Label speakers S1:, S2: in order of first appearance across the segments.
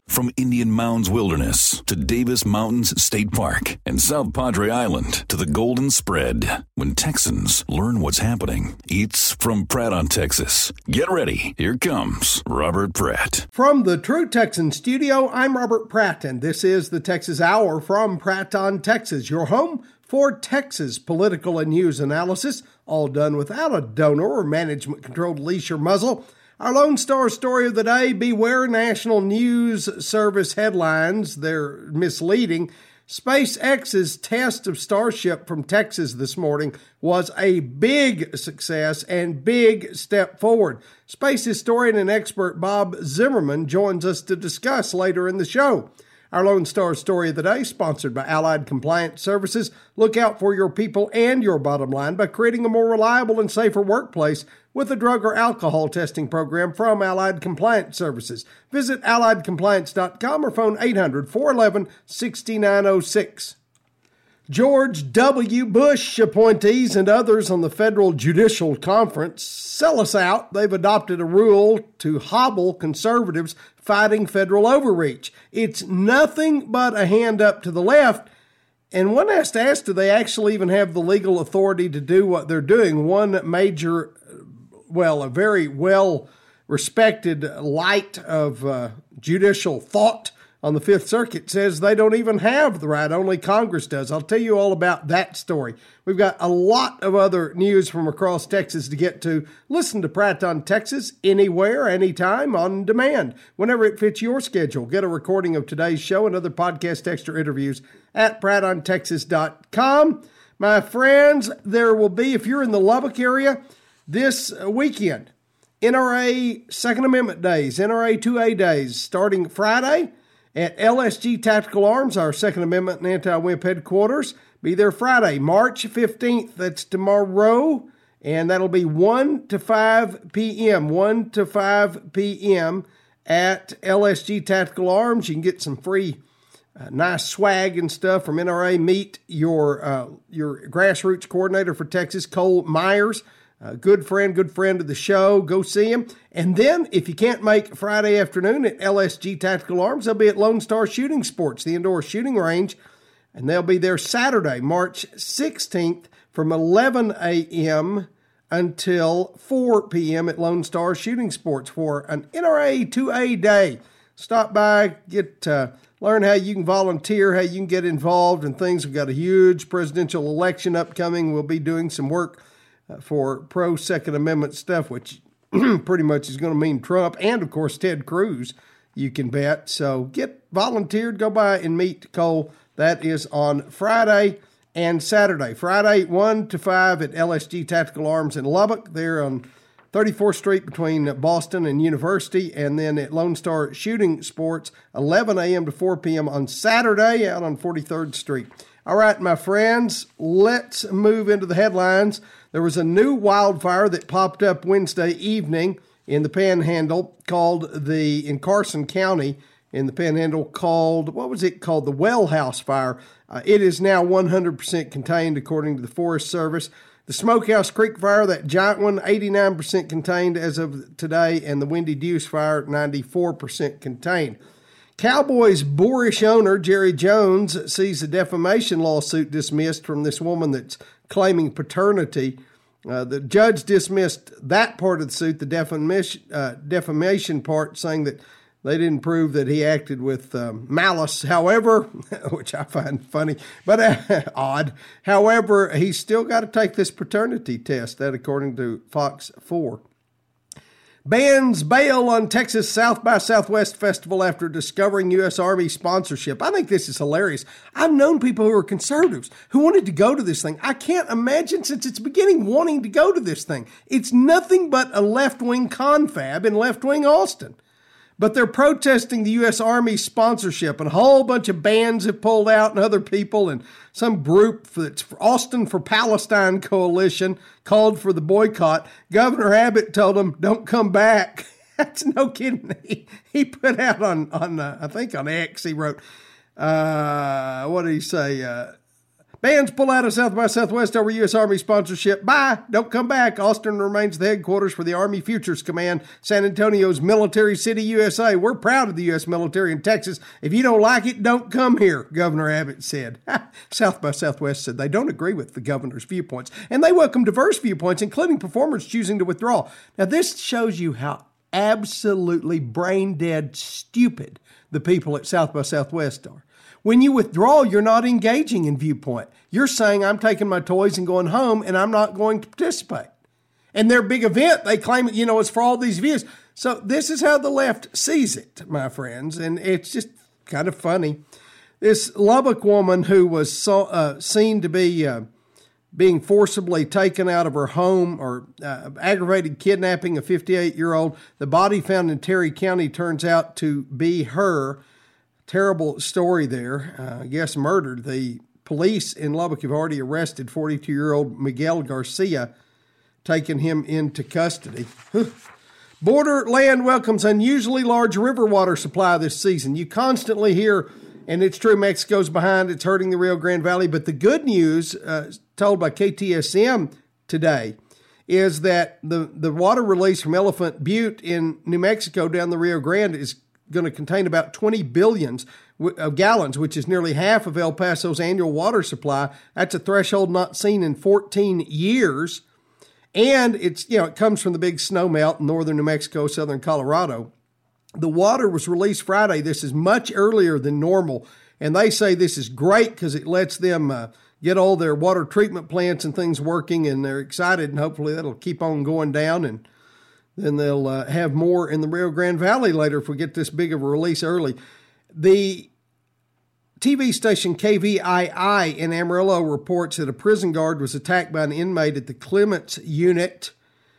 S1: From Indian Mounds Wilderness to Davis Mountains State Park and South Padre Island to the Golden Spread, when Texans learn what's happening, it's from Pratt on Texas. Get ready. Here comes Robert Pratt.
S2: From the True Texan Studio, I'm Robert Pratt, and this is the Texas Hour from Pratt on Texas, your home for Texas political and news analysis, all done without a donor or management-controlled leash or muzzle. Our Lone Star story of the day: beware National News Service headlines. They're misleading. SpaceX's test of Starship from Texas this morning was a big success and big step forward. Space historian and expert Bob Zimmerman joins us to discuss later in the show. Our Lone Star story of the day, sponsored by Allied Compliance Services. Look out for your people and your bottom line by creating a more reliable and safer workplace with a drug or alcohol testing program from Allied Compliance Services. Visit AlliedCompliance.com or phone 800-411-6906. George W. Bush appointees and others on the Federal Judicial Conference sell us out. They've adopted a rule to hobble conservatives fighting federal overreach. It's nothing but a hand up to the left. And one has to ask, do they actually even have the legal authority to do what they're doing? One major, a very well-respected light of judicial thought on the Fifth Circuit says they don't even have the right, only Congress does. I'll tell you all about that story. We've got a lot of other news from across Texas to get to. Listen to Pratt on Texas anywhere, anytime, on demand, whenever it fits your schedule. Get a recording of today's show and other podcast extra interviews at PrattOnTexas.com. My friends, there will be, if you're in the Lubbock area, this weekend, NRA Second Amendment Days, NRA 2A Days, starting Friday at LSG Tactical Arms, our Second Amendment and Anti-WIMP headquarters. Be there Friday, March 15th. That's tomorrow. And that'll be 1 to 5 p.m. 1 to 5 p.m. at LSG Tactical Arms. You can get some free nice swag and stuff from NRA. Meet your grassroots coordinator for Texas, Cole Myers. Good friend of the show. Go see him. And then, if you can't make Friday afternoon at LSG Tactical Arms, they'll be at Lone Star Shooting Sports, the indoor shooting range. And they'll be there Saturday, March 16th from 11 a.m. until 4 p.m. at Lone Star Shooting Sports for an NRA 2A day. Stop by, learn how you can volunteer, how you can get involved in things. We've got a huge presidential election upcoming. We'll be doing some work for pro-Second Amendment stuff, which pretty much is going to mean Trump and, of course, Ted Cruz, you can bet. So get volunteered, go by and meet Cole. That is on Friday and Saturday. Friday, 1 to 5 at LSG Tactical Arms in Lubbock. They're on 34th Street between Boston and University, and then at Lone Star Shooting Sports, 11 a.m. to 4 p.m. on Saturday out on 43rd Street. All right, my friends, let's move into the headlines. There was a new wildfire that popped up Wednesday evening in the Panhandle in Carson County in the Panhandle what was it called? The Well House Fire. It is now 100% contained according to the Forest Service. The Smokehouse Creek Fire, that giant one, 89% contained as of today, and the Windy Deuce Fire, 94% contained. Cowboys' boorish owner, Jerry Jones, sees a defamation lawsuit dismissed from this woman that's claiming paternity. The judge dismissed that part of the suit, the defamation part, saying that they didn't prove that he acted with malice. However, which I find funny, but odd. However, he's still got to take this paternity test, that according to Fox 4. Bans bail on Texas South by Southwest Festival after discovering U.S. Army sponsorship. I think this is hilarious. I've known people who are conservatives who wanted to go to this thing. I can't imagine since its beginning wanting to go to this thing. It's nothing but a left-wing confab in left-wing Austin. But they're protesting the U.S. Army sponsorship, and a whole bunch of bands have pulled out and other people, and some group that's Austin for Palestine Coalition called for the boycott. Governor Abbott told them, don't come back. That's no kidding. He put out on I think on X, he wrote, what did he say? Bands pull out of South by Southwest over U.S. Army sponsorship. Bye. Don't come back. Austin remains the headquarters for the Army Futures Command, San Antonio's Military City, USA. We're proud of the U.S. military in Texas. If you don't like it, don't come here, Governor Abbott said. South by Southwest said they don't agree with the governor's viewpoints, and they welcome diverse viewpoints, including performers choosing to withdraw. Now, this shows you how absolutely brain-dead stupid the people at South by Southwest are. When you withdraw, you're not engaging in viewpoint. You're saying, I'm taking my toys and going home, and I'm not going to participate. And their big event, they claim, it's for all these views. So this is how the left sees it, my friends, and it's just kind of funny. This Lubbock woman who was seen to be being forcibly taken out of her home or aggravated kidnapping a 58-year-old, the body found in Terry County turns out to be her. Terrible story there. I guess murdered. The police in Lubbock have already arrested 42-year-old Miguel Garcia, taking him into custody. Borderland welcomes unusually large river water supply this season. You constantly hear, and it's true, Mexico's behind. It's hurting the Rio Grande Valley. But the good news, told by KTSM today, is that the water release from Elephant Butte in New Mexico down the Rio Grande is going to contain about 20 billions of gallons, which is nearly half of El Paso's annual water supply. That's a threshold not seen in 14 years. And it comes from the big snow melt in northern New Mexico, southern Colorado. The water was released Friday. This is much earlier than normal. And they say this is great because it lets them get all their water treatment plants and things working. And they're excited, and hopefully that'll keep on going down. And then they'll have more in the Rio Grande Valley later if we get this big of a release early. The TV station KVII in Amarillo reports that a prison guard was attacked by an inmate at the Clements unit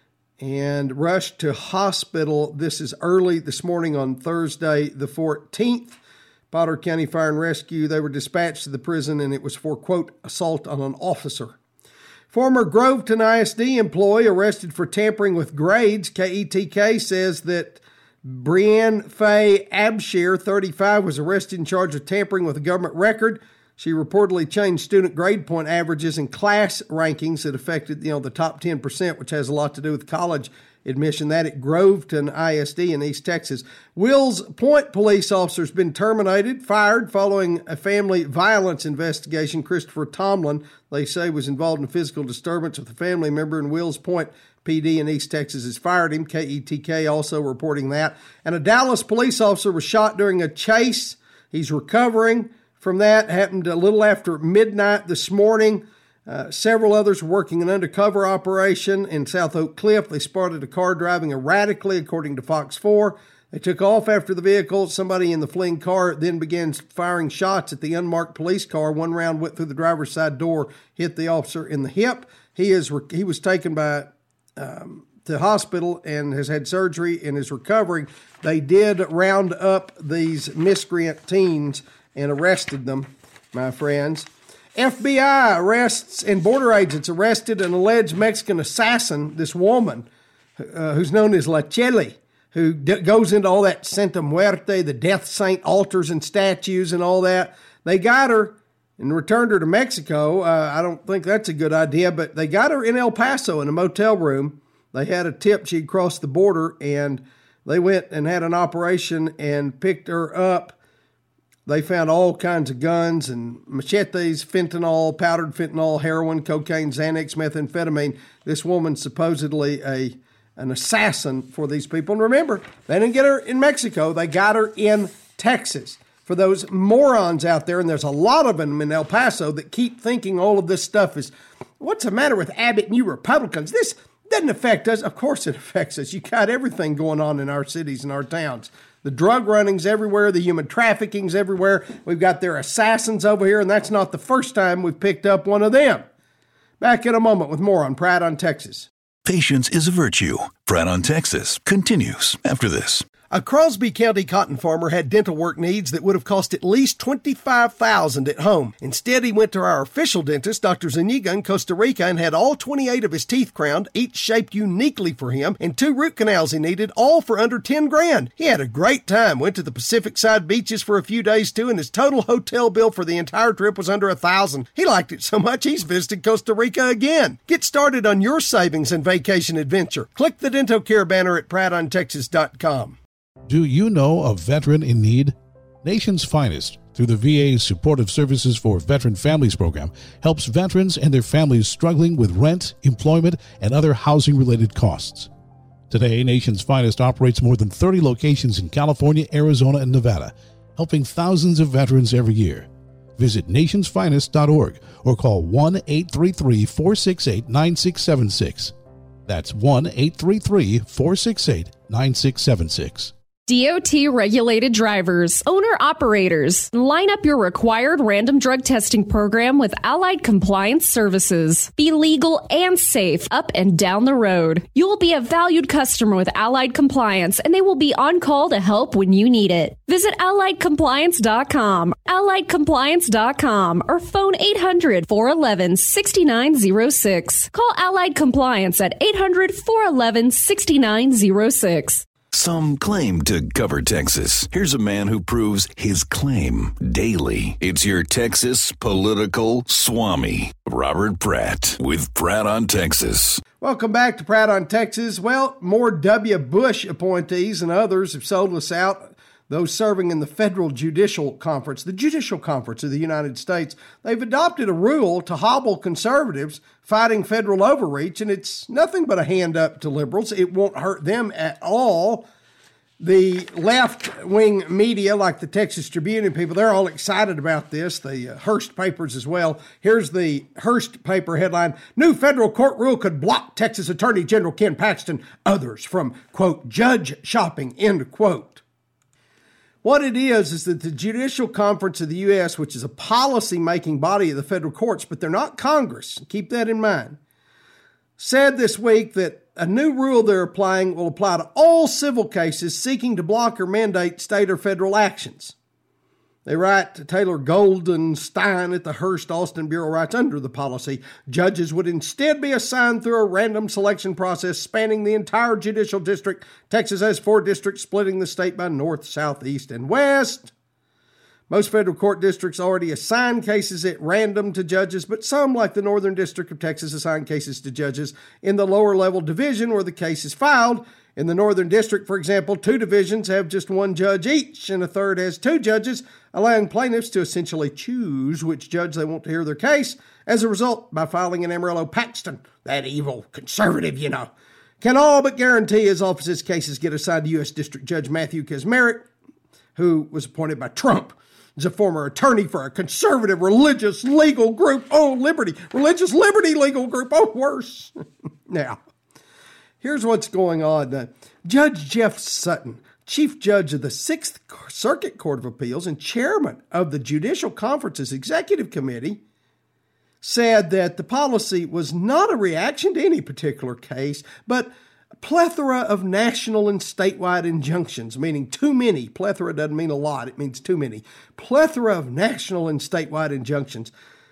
S2: and rushed to hospital. This is early this morning on Thursday, the 14th. Potter County Fire and Rescue, they were dispatched to the prison, and it was for, quote, assault on an officer. Former Groveton ISD employee arrested for tampering with grades. KETK says that Brianne Faye Abshire, 35, was arrested and charged with tampering with a government record. She reportedly changed student grade point averages and class rankings that affected, the top 10%, which has a lot to do with college admission. That at Groveton ISD in East Texas. Wills Point police officer has been fired following a family violence investigation. Christopher Tomlin, they say, was involved in a physical disturbance with a family member, and Wills Point PD in East Texas has fired him. KETK also reporting that. And a Dallas police officer was shot during a chase. He's recovering from that. Happened a little after midnight this morning. Several others were working an undercover operation in South Oak Cliff. They spotted a car driving erratically, according to Fox 4. They took off after the vehicle. Somebody in the fleeing car then began firing shots at the unmarked police car. One round went through the driver's side door, hit the officer in the hip. He was taken to hospital and has had surgery and is recovering. They did round up these miscreant teens and arrested them, my friends. FBI arrests and border agents arrested an alleged Mexican assassin, this woman, who's known as La Chele, who goes into all that Santa Muerte, the death saint altars and statues and all that. They got her and returned her to Mexico. I don't think that's a good idea, but they got her in El Paso in a motel room. They had a tip she'd crossed the border, and they went and had an operation and picked her up. They found all kinds of guns and machetes, fentanyl, powdered fentanyl, heroin, cocaine, Xanax, methamphetamine. This woman's supposedly an assassin for these people. And remember, they didn't get her in Mexico. They got her in Texas. For those morons out there, and there's a lot of them in El Paso that keep thinking all of this stuff is, what's the matter with Abbott and you Republicans? This doesn't affect us. Of course it affects us. You got everything going on in our cities and our towns. The drug running's everywhere. The human trafficking's everywhere. We've got their assassins over here, and that's not the first time we've picked up one of them. Back in a moment with more on Pride on Texas.
S1: Patience is a virtue. Pride on Texas continues after this.
S2: A Crosby County cotton farmer had dental work needs that would have cost at least $25,000 at home. Instead, he went to our official dentist, Dr. Zuniga, in Costa Rica, and had all 28 of his teeth crowned, each shaped uniquely for him, and 2 root canals he needed, all for under $10,000. He had a great time, went to the Pacific Side beaches for a few days too, and his total hotel bill for the entire trip was under $1,000. He liked it so much he's visited Costa Rica again. Get started on your savings and vacation adventure. Click the DentoCare banner at PrattOnTexas.com.
S3: Do you know a veteran in need? Nation's Finest, through the VA's Supportive Services for Veteran Families program, helps veterans and their families struggling with rent, employment, and other housing-related costs. Today, Nation's Finest operates more than 30 locations in California, Arizona, and Nevada, helping thousands of veterans every year. Visit nationsfinest.org or call 1-833-468-9676. That's 1-833-468-9676.
S4: DOT-regulated drivers, owner-operators, line up your required random drug testing program with Allied Compliance Services. Be legal and safe up and down the road. You will be a valued customer with Allied Compliance, and they will be on call to help when you need it. Visit AlliedCompliance.com, AlliedCompliance.com, or phone 800-411-6906. Call Allied Compliance at 800-411-6906.
S1: Some claim to cover Texas. Here's a man who proves his claim daily. It's your Texas political Swami, Robert Pratt, with Pratt on Texas.
S2: Welcome back to Pratt on Texas. Well, more W. Bush appointees and others have sold us out. Those serving in the Federal Judicial Conference, the Judicial Conference of the United States, they've adopted a rule to hobble conservatives fighting federal overreach, and it's nothing but a hand up to liberals. It won't hurt them at all. The left-wing media, like the Texas Tribune and people, they're all excited about this, the Hearst papers as well. Here's the Hearst paper headline: New federal court rule could block Texas Attorney General Ken Paxton, others from, quote, judge shopping, end quote. What it is that the Judicial Conference of the U.S., which is a policy-making body of the federal courts, but they're not Congress, keep that in mind, said this week that a new rule they're applying will apply to all civil cases seeking to block or mandate state or federal actions. They write to Taylor Goldenstein at the Hearst Austin Bureau writes, under the policy, judges would instead be assigned through a random selection process spanning the entire judicial district. Texas has 4 districts splitting the state by north, south, east, and west. Most federal court districts already assign cases at random to judges, but some, like the Northern District of Texas, assign cases to judges in the lower level division where the case is filed. In the Northern District, for example, 2 divisions have just 1 judge each, and a third has 2 judges, allowing plaintiffs to essentially choose which judge they want to hear their case. As a result, by filing an Amarillo, Paxton, that evil conservative, can all but guarantee his office's cases get assigned to U.S. District Judge Matthew Kacsmaryk, who was appointed by Trump as a former attorney for a conservative religious legal group. Oh, religious liberty legal group. Oh, worse. Now, here's what's going on. Judge Jeff Sutton, Chief Judge of the 6th Circuit Court of Appeals and Chairman of the Judicial Conference's Executive Committee, said that the policy was not a reaction to any particular case, but a plethora of national and statewide injunctions, meaning too many. Plethora doesn't mean a lot, it means too many. Plethora of national and statewide injunctions.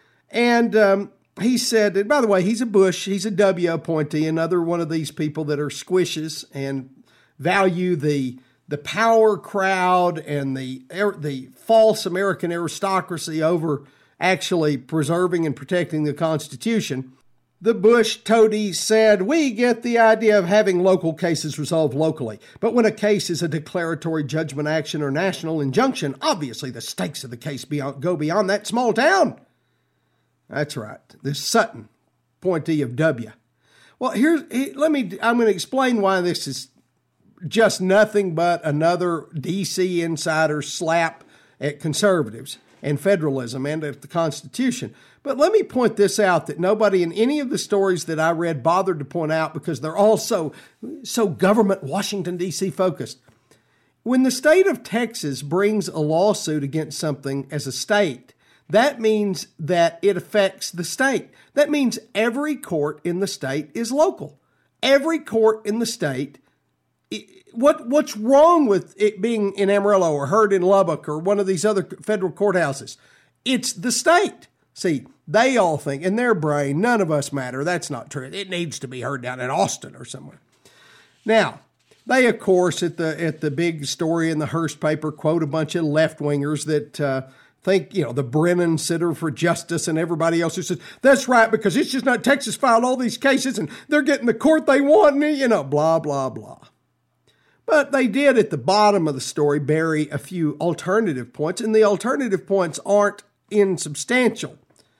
S2: And he said, and by the way, he's a W appointee, another one of these people that are squishes and value the power crowd and the false American aristocracy over actually preserving and protecting the Constitution. The Bush toady said, we get the idea of having local cases resolved locally, but when a case is a declaratory judgment action or national injunction, obviously the stakes of the case go beyond that small town. That's right. This Sutton, appointee of W. Well, I'm going to explain why this is just nothing but another D.C. insider slap at conservatives and federalism and at the Constitution. But let me point this out that nobody in any of the stories that I read bothered to point out because they're all so government Washington, D.C. focused. When the state of Texas brings a lawsuit against something as a state, that means that it affects the state. That means every court in the state is local. Every court in the state What's wrong with it being in Amarillo or heard in Lubbock or one of these other federal courthouses? It's the state. See, they all think in their brain, none of us matter. That's not true. It needs to be heard down in Austin or somewhere. Now, they, of course, at the big story in the Hearst paper, quote a bunch of left-wingers that think, the Brennan Center for Justice and everybody else who says, that's right, because it's just not Texas filed all these cases and they're getting the court they want, and, blah, blah, blah. But they did at the bottom of the story bury a few alternative points, and the alternative points aren't insubstantial.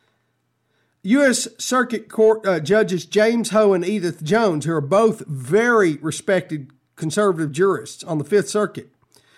S2: U.S. Circuit Court Judges James Ho and Edith Jones, who are both very respected conservative jurists on the Fifth Circuit,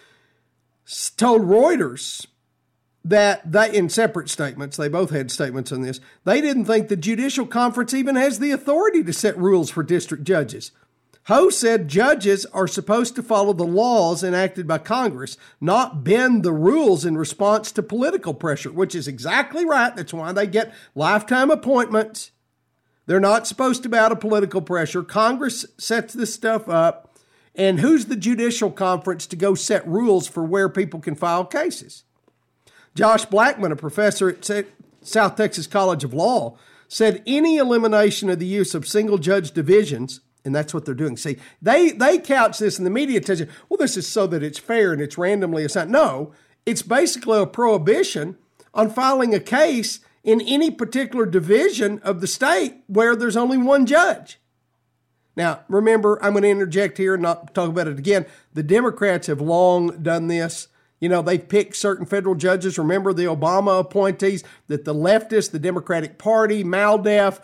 S2: told Reuters that they, in separate statements, they both had statements on this, they didn't think the Judicial Conference even has the authority to set rules for district judges. Ho said judges are supposed to follow the laws enacted by Congress, not bend the rules in response to political pressure, which is exactly right. That's why they get lifetime appointments. They're not supposed to bow to political pressure. Congress sets this stuff up. And who's the Judicial Conference to go set rules for where people can file cases? Josh Blackman, a professor at South Texas College of Law, said any elimination of the use of single judge divisions, and that's what they're doing. See, they couch this in the media tells you, well, this is so that it's fair and it's randomly assigned. No, it's basically a prohibition on filing a case in any particular division of the state where there's only one judge. Now, remember, I'm going to interject here and not talk about it again. The Democrats have long done this. They've picked certain federal judges. Remember the Obama appointees that the leftists, the Democratic Party, MALDEF,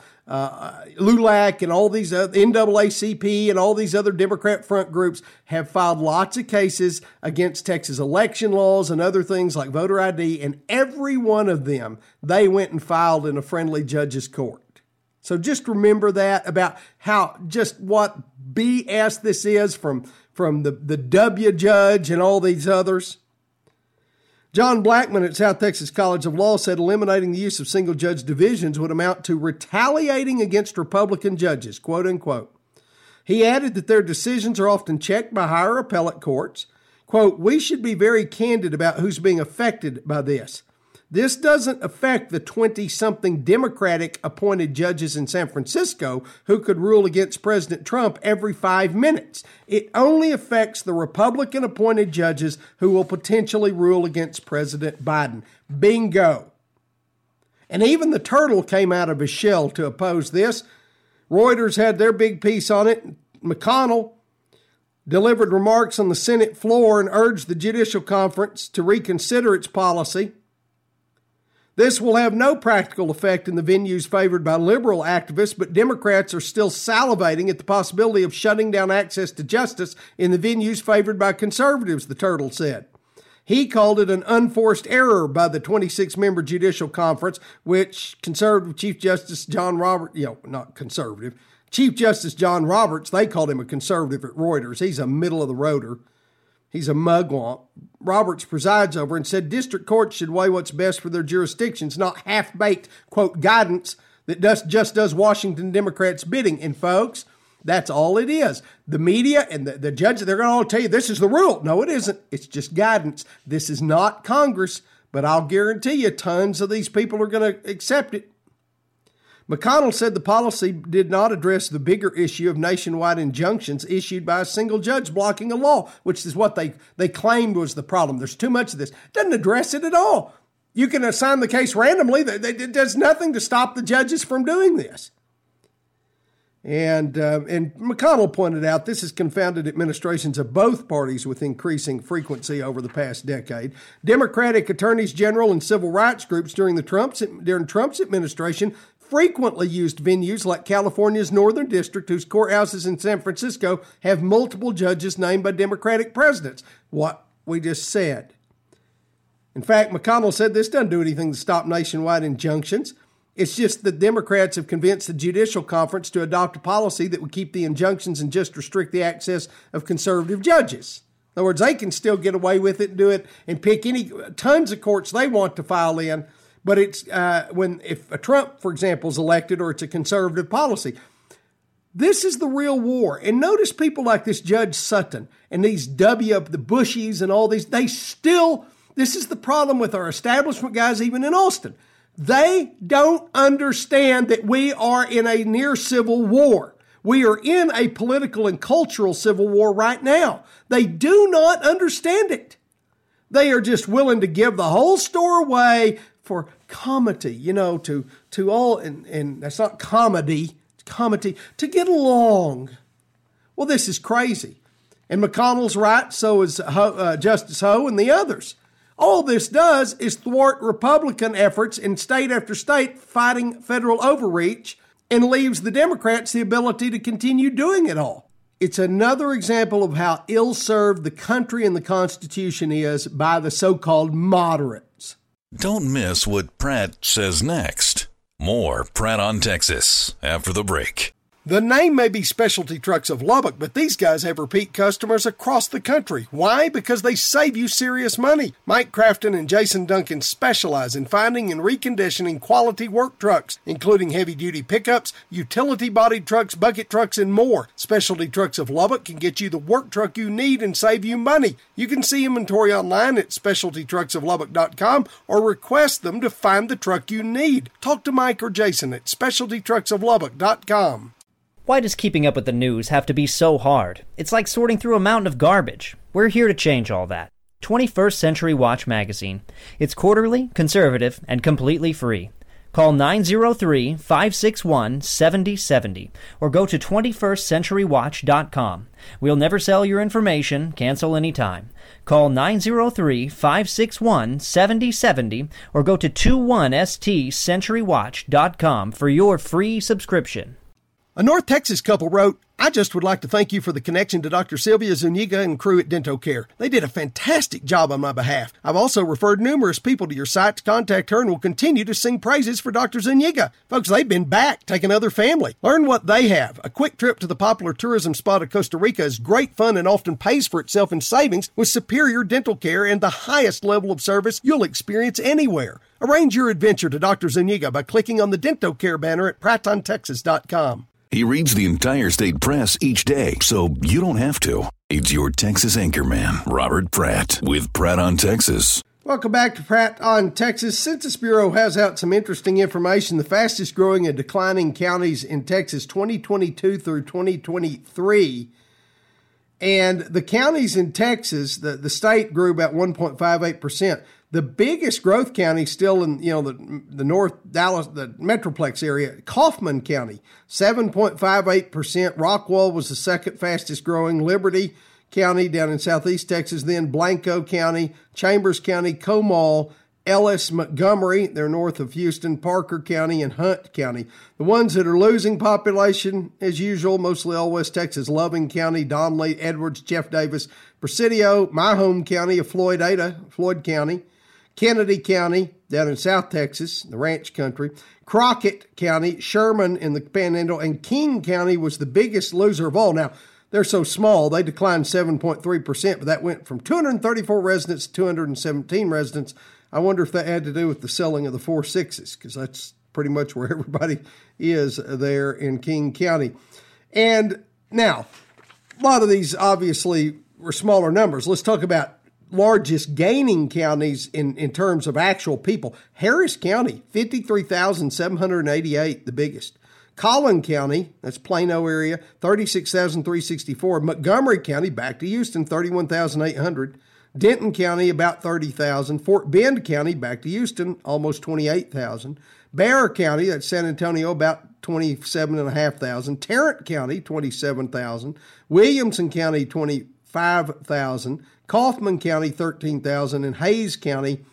S2: LULAC, and all these other NAACP and all these other Democrat front groups have filed lots of cases against Texas election laws and other things like voter ID. And every one of them, they went and filed in a friendly judge's court. So just remember that about how just what BS this is from the W judge and all these others. John Blackman at South Texas College of Law said eliminating the use of single judge divisions would amount to retaliating against Republican judges, quote unquote. He added that their decisions are often checked by higher appellate courts. Quote, we should be very candid about who's being affected by this. This doesn't affect the 20-something Democratic appointed judges in San Francisco who could rule against President Trump every 5 minutes. It only affects the Republican appointed judges who will potentially rule against President Biden. Bingo. And even the turtle came out of his shell to oppose this. Reuters had their big piece on it. McConnell delivered remarks on the Senate floor and urged the Judicial Conference to reconsider its policy. This will have no practical effect in the venues favored by liberal activists, but Democrats are still salivating at the possibility of shutting down access to justice in the venues favored by conservatives, the turtle said. He called it an unforced error by the 26-member Judicial Conference, which conservative Chief Justice John Roberts, Chief Justice John Roberts, they called him a conservative at Reuters. He's a middle-of-the-roader. He's a mugwump. Roberts presides over and said district courts should weigh what's best for their jurisdictions, not half-baked, quote, guidance that just does Washington Democrats' bidding. And folks, that's all it is. The media and the judges, they're going to all tell you this is the rule. No, it isn't. It's just guidance. This is not Congress, but I'll guarantee you tons of these people are going to accept it. McConnell said the policy did not address the bigger issue of nationwide injunctions issued by a single judge blocking a law, which is what they claimed was the problem. There's too much of this. It doesn't address it at all. You can assign the case randomly. It does nothing to stop the judges from doing this. And McConnell pointed out this has confounded administrations of both parties with increasing frequency over the past decade. Democratic attorneys general and civil rights groups during Trump's administration frequently used venues like California's Northern District, whose courthouses in San Francisco have multiple judges named by Democratic presidents. What we just said. In fact, McConnell said this doesn't do anything to stop nationwide injunctions. It's just that Democrats have convinced the Judicial Conference to adopt a policy that would keep the injunctions and just restrict the access of conservative judges. In other words, they can still get away with it and do it and pick tons of courts they want to file in. But it's if a Trump, for example, is elected or it's a conservative policy. This is the real war. And notice people like this Judge Sutton and these the Bushies and all these, this is the problem with our establishment guys even in Austin. They don't understand that we are in a near civil war. We are in a political and cultural civil war right now. They do not understand it. They are just willing to give the whole store away for comedy, to all, and that's not comedy, to get along. Well, this is crazy. And McConnell's right, so is Justice Ho and the others. All this does is thwart Republican efforts in state after state fighting federal overreach and leaves the Democrats the ability to continue doing it all. It's another example of how ill-served the country and the Constitution is by the so-called moderates.
S1: Don't miss what Pratt says next. More Pratt on Texas after the break.
S2: The name may be Specialty Trucks of Lubbock, but these guys have repeat customers across the country. Why? Because they save you serious money. Mike Crafton and Jason Duncan specialize in finding and reconditioning quality work trucks, including heavy-duty pickups, utility-bodied trucks, bucket trucks, and more. Specialty Trucks of Lubbock can get you the work truck you need and save you money. You can see inventory online at specialtytrucksoflubbock.com or request them to find the truck you need. Talk to Mike or Jason at specialtytrucksoflubbock.com.
S5: Why does keeping up with the news have to be so hard? It's like sorting through a mountain of garbage. We're here to change all that. 21st Century Watch Magazine. It's quarterly, conservative, and completely free. Call 903-561-7070 or go to 21stcenturywatch.com. We'll never sell your information. Cancel anytime. Call 903-561-7070 or go to 21stcenturywatch.com for your free subscription.
S2: A North Texas couple wrote, I just would like to thank you for the connection to Dr. Sylvia Zuniga and crew at DentoCare. They did a fantastic job on my behalf. I've also referred numerous people to your site to contact her and will continue to sing praises for Dr. Zuniga. Folks, they've been back, taking other family. Learn what they have. A quick trip to the popular tourism spot of Costa Rica is great fun and often pays for itself in savings with superior dental care and the highest level of service you'll experience anywhere. Arrange your adventure to Dr. Zuniga by clicking on the DentoCare banner at PrattonTexas.com.
S1: He reads the entire state press each day, so you don't have to. It's your Texas anchorman, Robert Pratt, with Pratt on Texas.
S2: Welcome back to Pratt on Texas. Census Bureau has out some interesting information. The fastest growing and declining counties in Texas, 2022 through 2023. And the counties in Texas, the state grew about 1.58%. The biggest growth county still in, the North Dallas, the Metroplex area, Kaufman County, 7.58%. Rockwall was the second fastest growing. Liberty County down in southeast Texas, then Blanco County, Chambers County, Comal, Ellis, Montgomery, they're north of Houston, Parker County, and Hunt County. The ones that are losing population, as usual, mostly all West Texas, Loving County, Donley, Edwards, Jeff Davis, Presidio, my home county of Floyd County, Kennedy County down in South Texas, the ranch country, Crockett County, Sherman in the Panhandle, and King County was the biggest loser of all. Now, they're so small, they declined 7.3%, but that went from 234 residents to 217 residents. I wonder if that had to do with the selling of the 4.6s, because that's pretty much where everybody is there in King County. And now, a lot of these obviously were smaller numbers. Let's talk about largest gaining counties in terms of actual people. Harris County, 53,788, the biggest. Collin County, that's Plano area, 36,364. Montgomery County, back to Houston, 31,800. Denton County, about 30,000. Fort Bend County, back to Houston, almost 28,000. Bexar County, that's San Antonio, about 27,500. Tarrant County, 27,000. Williamson County, 25,000. Kaufman County, 13,000. And Hayes County,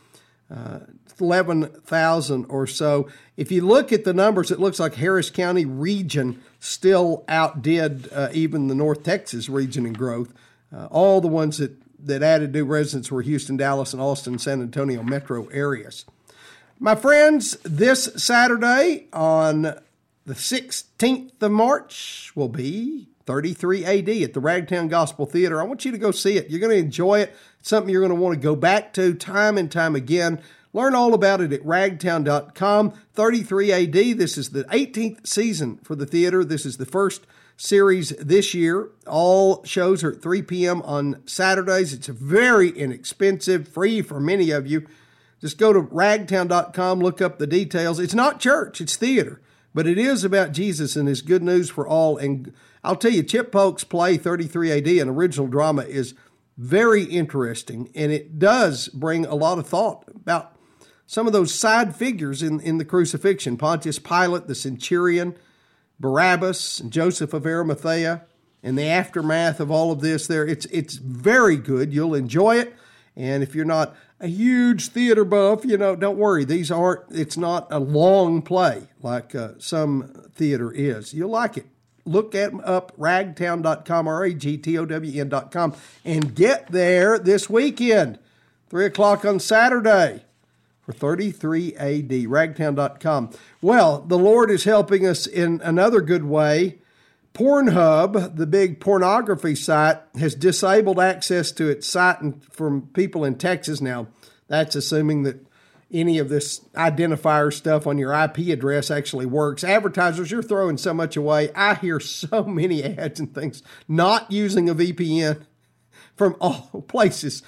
S2: 11,000 or so. If you look at the numbers, it looks like Harris County region still outdid even the North Texas region in growth. All the ones that added new residents were Houston, Dallas, and Austin, San Antonio metro areas. My friends, this Saturday on the 16th of March will be 33 AD at the Ragtown Gospel Theater. I want you to go see it. You're going to enjoy it. It's something you're going to want to go back to time and time again. Learn all about it at ragtown.com. 33 AD, this is the 18th season for the theater. This is the first series this year. All shows are at 3 p.m. on Saturdays. It's very inexpensive, free for many of you. Just go to ragtown.com, look up the details. It's not church, it's theater, but it is about Jesus and his good news for all. And I'll tell you, Chip Polk's play 33 AD, an original drama, is very interesting, and it does bring a lot of thought about some of those side figures in the crucifixion. Pontius Pilate, the centurion, Barabbas, and Joseph of Arimathea, and the aftermath of all of this there. It's very good. You'll enjoy it. And if you're not a huge theater buff, don't worry. It's not a long play like some theater is. You'll like it. Look up ragtown.com, ragtown.com, and get there this weekend, 3 o'clock on Saturday for 33 AD, ragtown.com. Well, the Lord is helping us in another good way. Pornhub, the big pornography site, has disabled access to its site from people in Texas now. That's assuming that any of this identifier stuff on your IP address actually works. Advertisers, you're throwing so much away. I hear so many ads and things not using a VPN from all places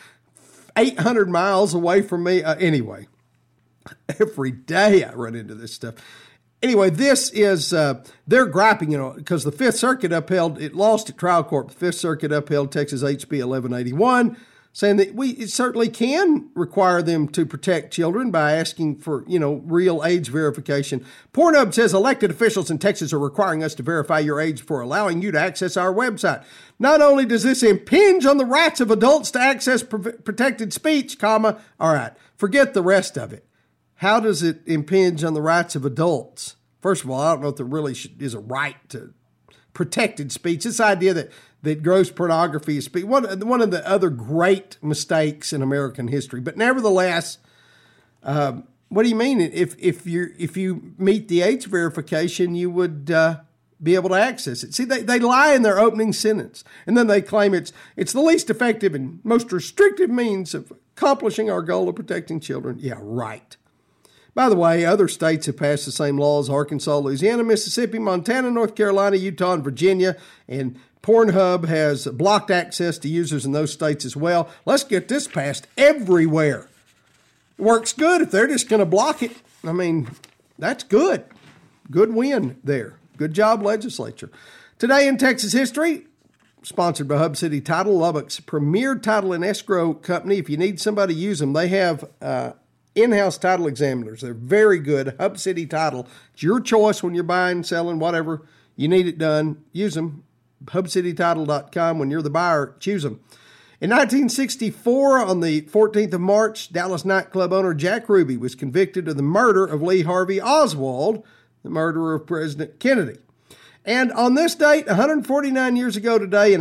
S2: 800 miles away from me. Anyway, every day I run into this stuff. Anyway, this is, they're griping, because the Fifth Circuit it lost at trial court. The Fifth Circuit upheld Texas HB 1181, saying that we certainly can require them to protect children by asking for, real age verification. Pornhub says elected officials in Texas are requiring us to verify your age before allowing you to access our website. Not only does this impinge on the rights of adults to access protected speech, all right, forget the rest of it. How does it impinge on the rights of adults? First of all, I don't know if there really is a right to protected speech. This idea that gross pornography is speech, one of the other great mistakes in American history. But nevertheless, what do you mean? If you meet the age verification, you would be able to access it. See, they lie in their opening sentence, and then they claim it's the least effective and most restrictive means of accomplishing our goal of protecting children. Yeah, right. By the way, other states have passed the same laws: Arkansas, Louisiana, Mississippi, Montana, North Carolina, Utah, and Virginia. And Pornhub has blocked access to users in those states as well. Let's get this passed everywhere. It works good if they're just going to block it. I mean, that's good. Good win there. Good job, legislature. Today in Texas history, sponsored by Hub City Title, Lubbock's premier title and escrow company. If you need somebody to use them, they have in-house title examiners. They're very good. Hub City Title. It's your choice when you're buying, selling, whatever. You need it done. Use them. HubCityTitle.com. When you're the buyer, choose them. In 1964, on the 14th of March, Dallas nightclub owner Jack Ruby was convicted of the murder of Lee Harvey Oswald, the murderer of President Kennedy. And on this date, 149 years ago today, in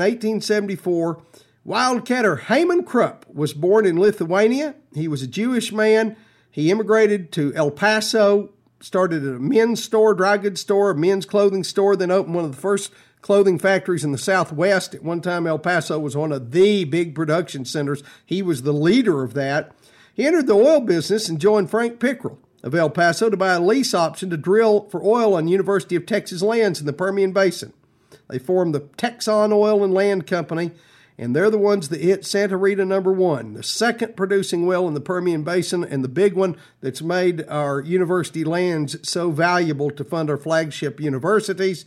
S2: 1874, wildcatter Haman Krupp was born in Lithuania. He was a Jewish man. He immigrated to El Paso, started at a men's store, dry goods store, a men's clothing store, then opened one of the first clothing factories in the Southwest. At one time, El Paso was one of the big production centers. He was the leader of that. He entered the oil business and joined Frank Pickrell of El Paso to buy a lease option to drill for oil on University of Texas lands in the Permian Basin. They formed the Texon Oil and Land Company, and they're the ones that hit Santa Rita #1, the second producing well in the Permian Basin, and the big one that's made our university lands so valuable to fund our flagship universities.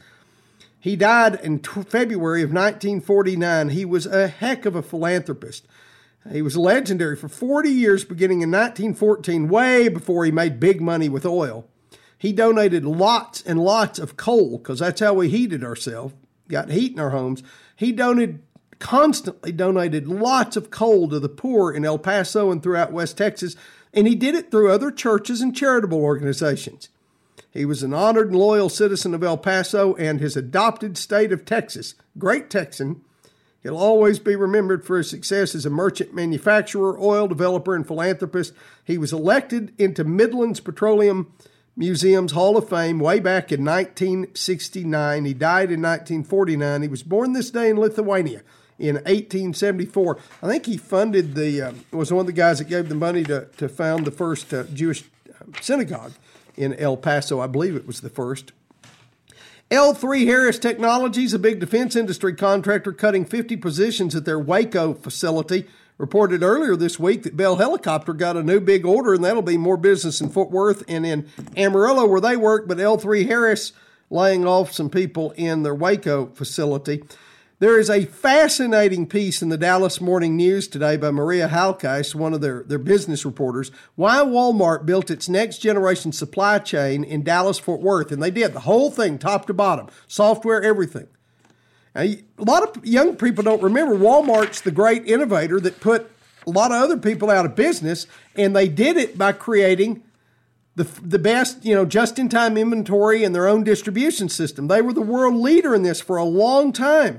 S2: He died in February of 1949. He was a heck of a philanthropist. He was legendary for 40 years, beginning in 1914, way before he made big money with oil. He donated lots and lots of coal, because that's how we heated ourselves, got heat in our homes. He constantly donated lots of coal to the poor in El Paso and throughout West Texas, and he did it through other churches and charitable organizations. He was an honored and loyal citizen of El Paso and his adopted state of Texas. Great Texan. He'll always be remembered for his success as a merchant manufacturer, oil developer, and philanthropist. He was elected into Midland's Petroleum Museum's Hall of Fame way back in 1969. He died in 1949. He was born this day in Lithuania in 1874. I think he funded was one of the guys that gave the money to found the first Jewish synagogue in El Paso. I believe it was the first. L3 Harris Technologies, a big defense industry contractor, cutting 50 positions at their Waco facility, reported earlier this week that Bell Helicopter got a new big order, and that'll be more business in Fort Worth and in Amarillo where they work, but L3 Harris laying off some people in their Waco facility. There is a fascinating piece in the Dallas Morning News today by Maria Halkis, one of their business reporters, why Walmart built its next generation supply chain in Dallas-Fort Worth. And they did the whole thing, top to bottom, software, everything. Now, a lot of young people don't remember Walmart's the great innovator that put a lot of other people out of business, and they did it by creating the best, just-in-time inventory and their own distribution system. They were the world leader in this for a long time.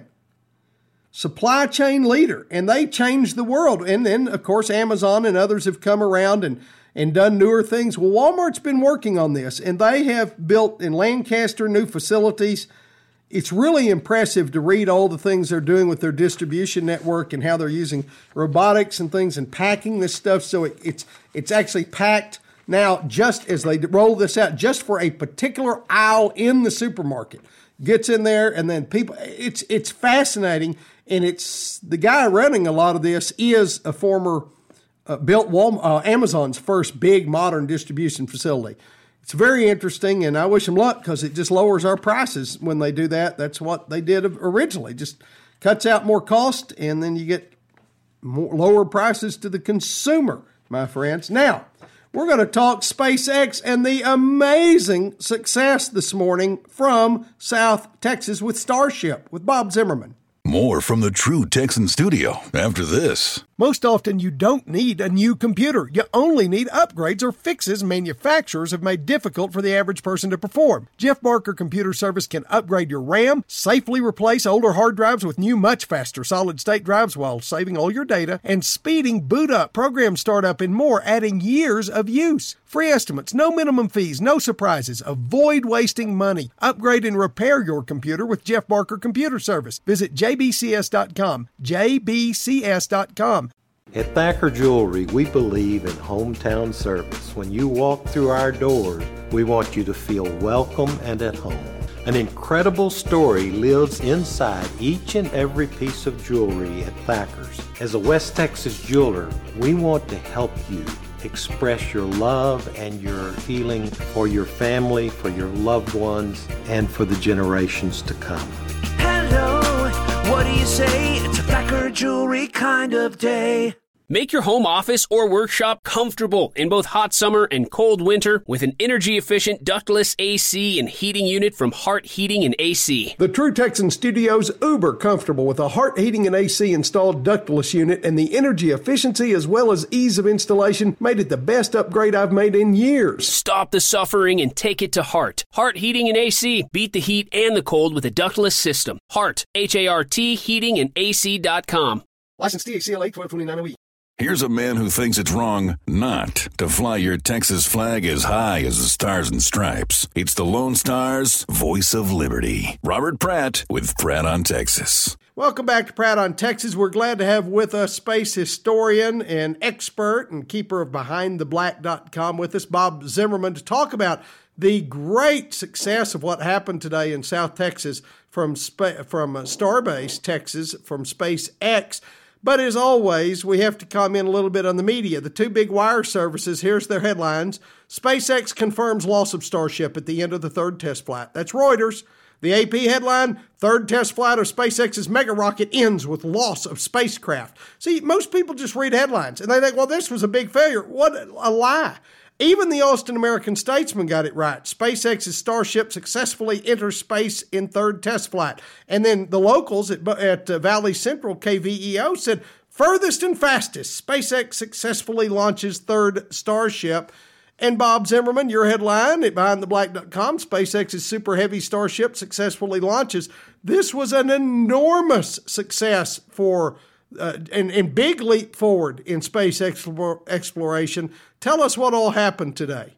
S2: Supply chain leader, and they changed the world. And then, of course, Amazon and others have come around and done newer things. Well, Walmart's been working on this, and they have built in Lancaster new facilities. It's really impressive to read all the things they're doing with their distribution network and how they're using robotics and things and packing this stuff so it's actually packed now just as they roll this out, just for a particular aisle in the supermarket. Gets in there, and then people, it's fascinating. And it's the guy running a lot of this is a former built Amazon's first big modern distribution facility. It's very interesting, and I wish them luck because it just lowers our prices when they do that. That's what they did originally. Just cuts out more cost, and then you get lower prices to the consumer, my friends. Now, we're going to talk SpaceX and the amazing success this morning from South Texas with Starship with Bob Zimmerman.
S1: More from the True Texan Studio after this.
S2: Most often, you don't need a new computer. You only need upgrades or fixes manufacturers have made difficult for the average person to perform. Jeff Barker Computer Service can upgrade your RAM, safely replace older hard drives with new, much faster solid-state drives while saving all your data and speeding boot up, program startup, and more, adding years of use. Free estimates, no minimum fees, no surprises. Avoid wasting money. Upgrade and repair your computer with Jeff Barker Computer Service. Visit jbcs.com, jbcs.com.
S6: At Thacker Jewelry, we believe in hometown service. When you walk through our doors, we want you to feel welcome and at home. An incredible story lives inside each and every piece of jewelry at Thacker's. As a West Texas jeweler, we want to help you express your love and your feeling for your family, for your loved ones, and for the generations to come.
S7: Hello, what do you say? It's a Thacker Jewelry kind of day.
S8: Make your home office or workshop comfortable in both hot summer and cold winter with an energy-efficient ductless AC and heating unit from Hart Heating and AC.
S2: The True Texan Studio's uber comfortable with a Hart Heating and AC installed ductless unit, and the energy efficiency as well as ease of installation made it the best upgrade I've made in years.
S8: Stop the suffering and take it to Hart. Hart Heating and AC. Beat the heat and the cold with a ductless system. Hart, H-A-R-T, heatingandac.com.
S2: License DACLA 1229OE.
S1: Here's a man who thinks it's wrong not to fly your Texas flag as high as the Stars and Stripes. It's the Lone Star's voice of liberty. Robert Pratt with Pratt on Texas.
S2: Welcome back to Pratt on Texas. We're glad to have with us space historian and expert and keeper of BehindTheBlack.com with us, Bob Zimmerman, to talk about the great success of what happened today in South Texas from Starbase, Texas, from SpaceX. But as always, we have to comment a little bit on the media. The two big wire services, here's their headlines. SpaceX confirms loss of Starship at the end of the third test flight. That's Reuters. The AP headline, third test flight of SpaceX's mega rocket ends with loss of spacecraft. See, most people just read headlines and they think, well, this was a big failure. What a lie. Even the Austin American-Statesman got it right. SpaceX's Starship successfully enters space in third test flight. And then the locals at Valley Central KVEO said, furthest and fastest, SpaceX successfully launches third Starship. And Bob Zimmerman, your headline at BehindTheBlack.com, SpaceX's Super Heavy Starship successfully launches. This was an enormous success for and big leap forward in space exploration. Tell us what all happened today.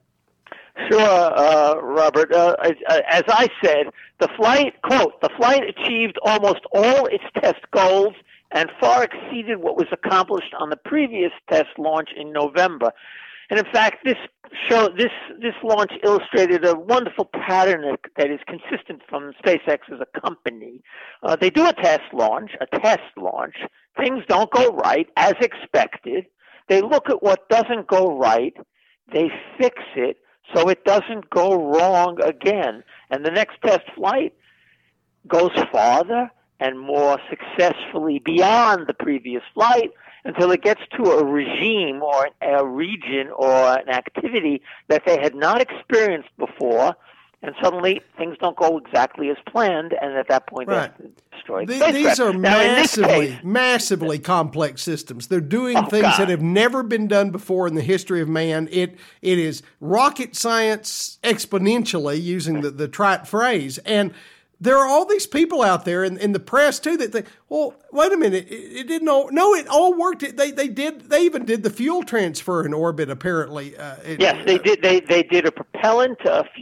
S9: Sure, Robert. As I said, the flight, quote, the flight achieved almost all its test goals and far exceeded what was accomplished on the previous test launch in November. And in fact, this launch illustrated a wonderful pattern that is consistent from SpaceX as a company. They do a test launch. Things don't go right as expected. They look at what doesn't go right. They fix it so it doesn't go wrong again. And the next test flight goes farther and more successfully beyond the previous flight until it gets to a regime or a region or an activity that they had not experienced before, and suddenly things don't go exactly as planned, and at that point they have to destroy the spacecraft.
S2: These are
S9: now,
S2: massively complex systems. They're doing things that have never been done before in the history of man. It is rocket science exponentially, using the trite phrase, and there are all these people out there in the press too that think, well, wait a minute, it didn't all. No, it all worked. They even did the fuel transfer in orbit. Apparently,
S9: yes, they did. They did a propellant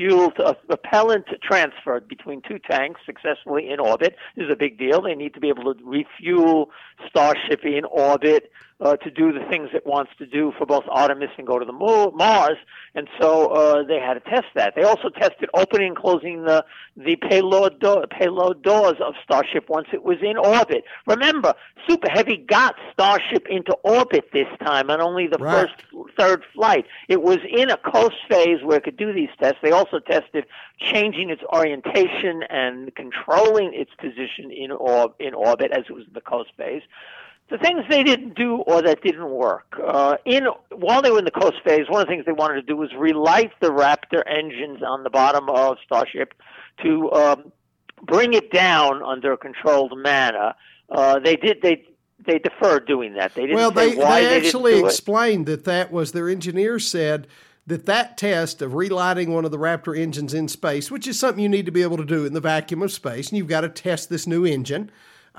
S9: transfer between two tanks successfully in orbit. This is a big deal. They need to be able to refuel Starship in orbit to do the things it wants to do for both Artemis and go to the Mars. And so they had to test that. They also tested opening and closing the payload doors of Starship once it was in orbit. Remember, Super Heavy got Starship into orbit this time on only the third flight. It was in a coast phase where it could do these tests. They also tested changing its orientation and controlling its position in orbit as it was in the coast phase. The things they didn't do or that didn't work. While they were in the coast phase, one of the things they wanted to do was relight the Raptor engines on the bottom of Starship to bring it down under a controlled manner. They deferred doing that. They didn't say why they
S2: actually explained that was their engineers said that test of relighting one of the Raptor engines in space, which is something you need to be able to do in the vacuum of space, and you've got to test this new engine.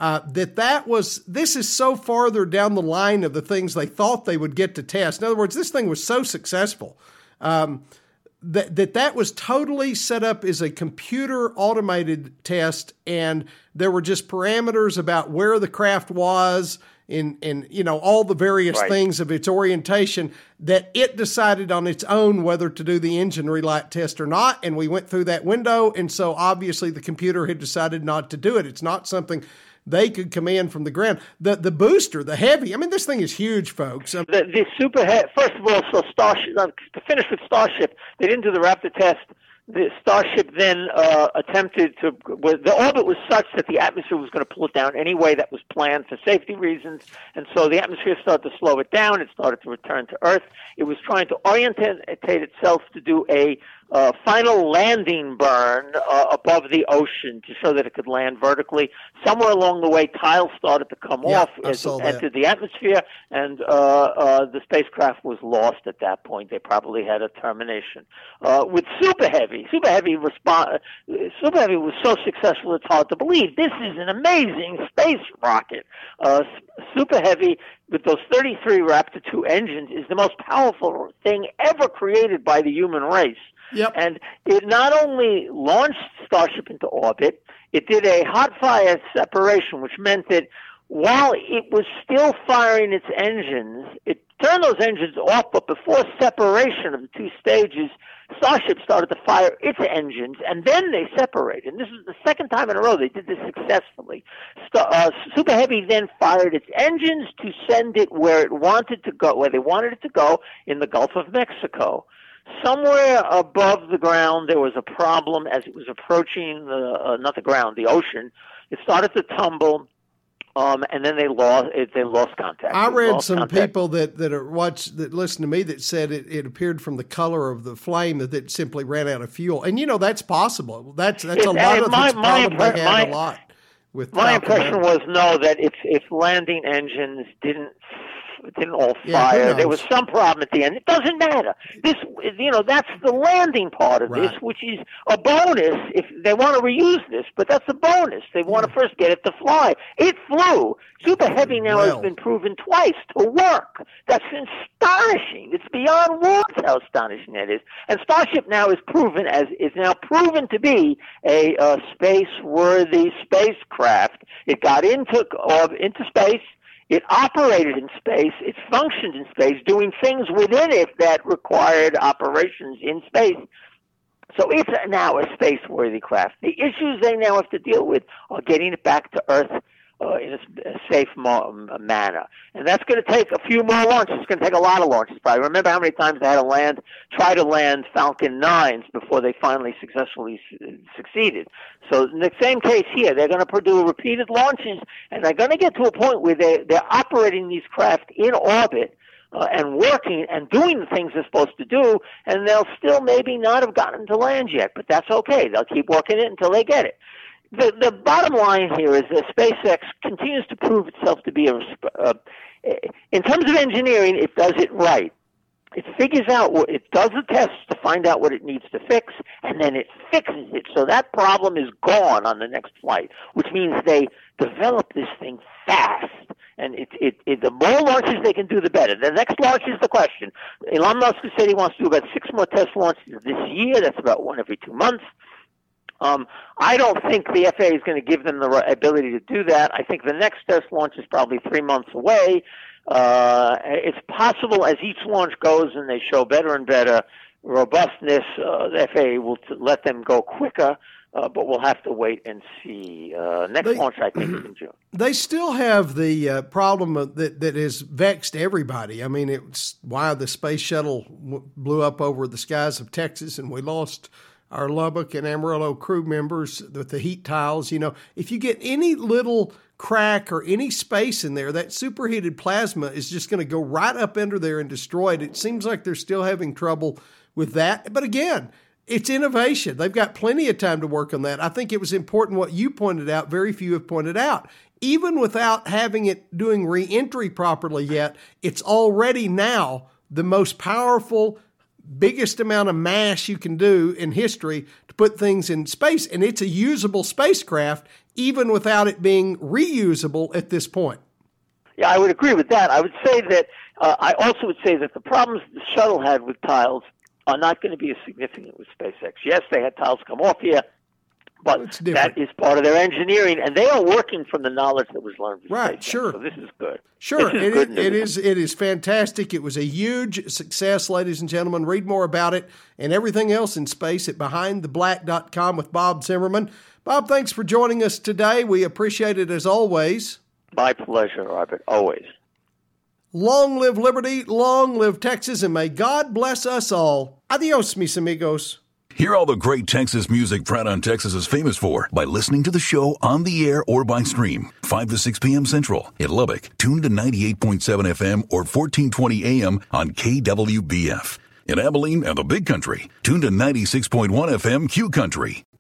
S2: This is so farther down the line of the things they thought they would get to test. In other words, this thing was so successful that was totally set up as a computer automated test, and there were just parameters about where the craft was and all the various things of its orientation that it decided on its own whether to do the engine relight test or not. And we went through that window, and so obviously the computer had decided not to do it. It's not something they could command from the ground. The booster, the Heavy, I mean, this thing is huge, folks.
S9: The Super Heavy, first of all, so Starship, to finish with Starship, they didn't do the Raptor test. The Starship then attempted to, the orbit was such that the atmosphere was going to pull it down anyway. That was planned for safety reasons. And so the atmosphere started to slow it down. It started to return to Earth. It was trying to orientate itself to do a final landing burn above the ocean to show that it could land vertically. Somewhere along the way, tiles started to come off as it entered the atmosphere, and the spacecraft was lost at that point. They probably had a termination. With Super Heavy was so successful it's hard to believe. This is an amazing space rocket. Super Heavy, with those 33 Raptor 2 engines, is the most powerful thing ever created by the human race.
S2: Yep.
S9: And it not only launched Starship into orbit, it did a hot fire separation, which meant that while it was still firing its engines, it turned those engines off, but before separation of the two stages, Starship started to fire its engines, and then they separated. And this is the second time in a row they did this successfully. Super Heavy then fired its engines to send it where it wanted to go, where they wanted it to go, in the Gulf of Mexico. Somewhere above the ground, there was a problem as it was approaching the ocean. It started to tumble, and then they lost contact.
S2: I read some people that listen to me that said it appeared from the color of the flame that it simply ran out of fuel. And that's possible. That's a lot of the problem they had a lot with.
S9: My impression was that if landing engines didn't all fire. There was some problem at the end. It doesn't matter. That's the landing part of this, which is a bonus if they want to reuse this, but that's a bonus. They want to first get it to fly. It flew. Super Heavy now has been proven twice to work. That's astonishing. It's beyond words how astonishing that is. And Starship now is proven to be a space-worthy spacecraft. It got into space. It operated in space. It functioned in space, doing things within it that required operations in space. So it's now a space-worthy craft. The issues they now have to deal with are getting it back to Earth in a safe manner. And that's going to take a few more launches. It's going to take a lot of launches, probably. Remember how many times they had to try to land Falcon 9s before they finally successfully succeeded. So in the same case here, they're going to do repeated launches, and they're going to get to a point where they're operating these craft in orbit and working and doing the things they're supposed to do, and they'll still maybe not have gotten to land yet, but that's okay. They'll keep working it until they get it. The bottom line here is that SpaceX continues to prove itself to be in terms of engineering, it does it right. It figures out it does the tests to find out what it needs to fix, and then it fixes it. So that problem is gone on the next flight, which means they develop this thing fast. And the more launches they can do, the better. The next launch is the question. Elon Musk said he wants to do about 6 more test launches this year. That's about one every 2 months. I don't think the FAA is going to give them the ability to do that. I think the next test launch is probably 3 months away. It's possible as each launch goes and they show better and better robustness, the FAA will let them go quicker, but we'll have to wait and see. Next launch, I think, is in June.
S2: They still have the problem that has vexed everybody. I mean, it's why the space shuttle blew up over the skies of Texas and we lost our Lubbock and Amarillo crew members with the heat tiles. You know, if you get any little crack or any space in there, that superheated plasma is just going to go right up under there and destroy it. It seems like they're still having trouble with that. But again, it's innovation. They've got plenty of time to work on that. I think it was important what you pointed out, very few have pointed out. Even without having it doing re-entry properly yet, it's already now the most powerful, biggest amount of mass you can do in history to put things in space. And it's a usable spacecraft, even without it being reusable at this point.
S9: Yeah, I would agree with that. I would say that, I also would say that the problems the shuttle had with tiles are not going to be as significant with SpaceX. Yes, they had tiles come off here, but that is part of their engineering, and they are working from the knowledge that was learned from
S2: right,
S9: SpaceX.
S2: Sure.
S9: So this is good.
S2: Sure, it is fantastic. It was a huge success, ladies and gentlemen. Read more about it and everything else in space at BehindTheBlack.com with Bob Zimmerman. Bob, thanks for joining us today. We appreciate it as always.
S9: My pleasure, Robert, always.
S2: Long live liberty, long live Texas, and may God bless us all. Adios, mis amigos.
S1: Hear all the great Texas music Pratt on Texas is famous for by listening to the show on the air or by stream, 5 to 6 p.m. Central. In Lubbock, tune to 98.7 FM or 1420 AM on KWBF. In Abilene and the Big Country, tune to 96.1 FM Q Country.